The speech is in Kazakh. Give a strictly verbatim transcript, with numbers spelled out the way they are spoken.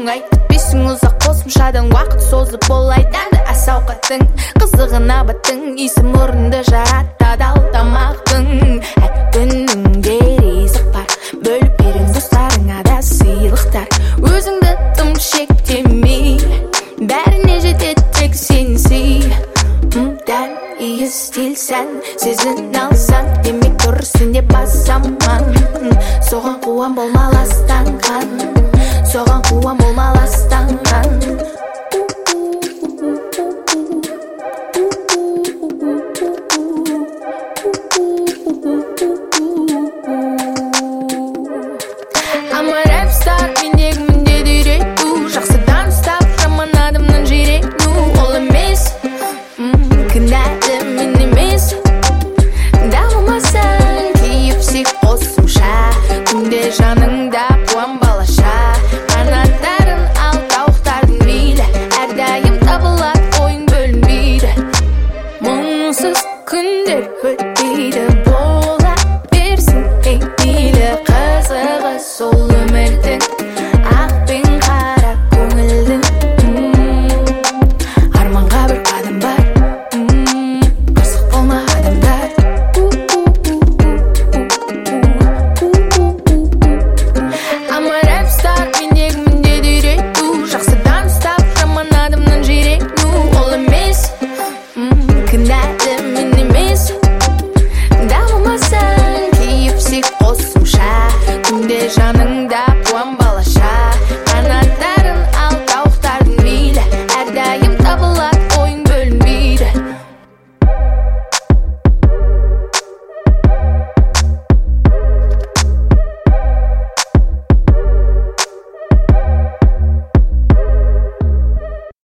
оңай күтпейсің ұзақ қосымшадан уақыт созып болайда ас ауқаттың қызығына баттың иісі мұрынды жаратады ал тамақтың әр күніңде ризық бар бөліп берің достарыңа да сыйлықтар өзіңді тым шектемей бәріне жетеді тек сенсей дәл иіс стиль сән сезін алсаң демек дұрыс сенде бас аман соған қуам болма ластанған соған қуам болма ластанған I'm a rap star мендегі міндет үйрету жақсыдан ұстап жаман адамнан жирену ол емес кінәлі мен емес дамымасаң кейіпсек қосымша күнде жаныңда қуам балаша қанаттарын ал тауықтардың мейлі әрдайым табылады ойың бөлінбейді мұңсыз күндер өтпейді бола берсін ей мейлі қызығы сол өмірдің ақ пен қара көңілдің арманға бір қадам бар қырсық болма адамдар I'm a rap star мендегі міндет үйрету жақсыдан ұстап жаман адамнан жирену ол емес кінәлі мен емес дамымасаң кейіпсек қосымша күнде жаныңда қуам